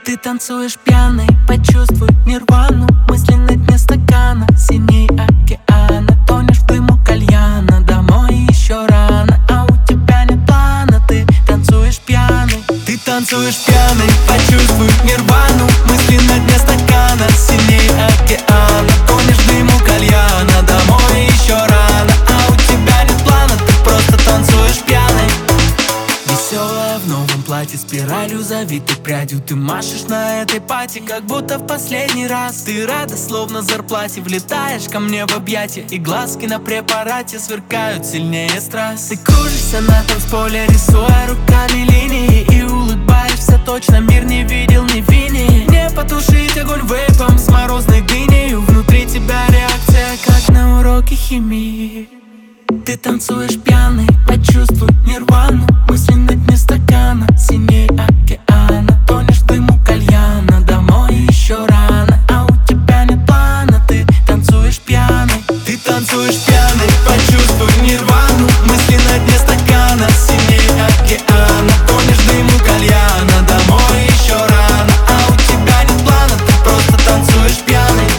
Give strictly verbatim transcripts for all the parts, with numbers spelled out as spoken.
Ты танцуешь пьяный, почувствуй нирвану. Мысли на дне стакана, синий океана. Тонешь в дыму кальяна, домой еще рано. А у тебя нет плана, ты танцуешь пьяный. Ты танцуешь пьяный, почувствуй нирвану. Мысли на дне стакана, синий океана. Тонешь в дыму кальяна, домой еще рано. А у тебя нет плана, ты просто танцуешь пьяный. Веселая в новом платье, спиралью завитой прядью. Ты машешь на этой пати, как будто в последний раз. Ты рада, словно зарплате, влетаешь ко мне в объятия. И глазки на препарате сверкают сильнее страз. Ты кружишься на танцполе, рисуя руками линии. И улыбаешься, точно мир не видел, не вини. Не потушить огонь вейпом с морозной дынею. Внутри тебя реакция, как на уроке химии. Ты танцуешь пьяный, почувствуй нирвану. Мысли на дне стакана, синий океана. Тонешь в дыму кальяна, домой еще рано. А у тебя нет плана, ты танцуешь пьяный. Ты танцуешь пьяный, почувствуй нирвану. Мысли на дне стакана, синий океана. Тонешь в дыму кальяна, домой еще рано. А у тебя нет плана, ты просто танцуешь пьяный.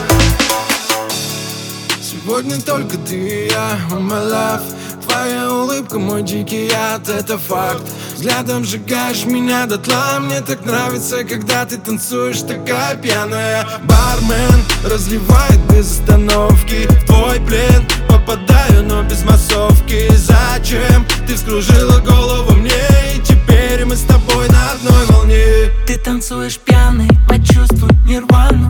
Сегодня только ты и я, oh my love. Твоя улыбка, мой дикий яд, это факт. Взглядом сжигаешь меня дотла. Мне так нравится, когда ты танцуешь такая пьяная. Бармен разливает без остановки. В твой плен попадаю, но без массовки. Зачем ты вскружила голову мне? И теперь мы с тобой на одной волне. Ты танцуешь пьяный, почувствуй нирвану.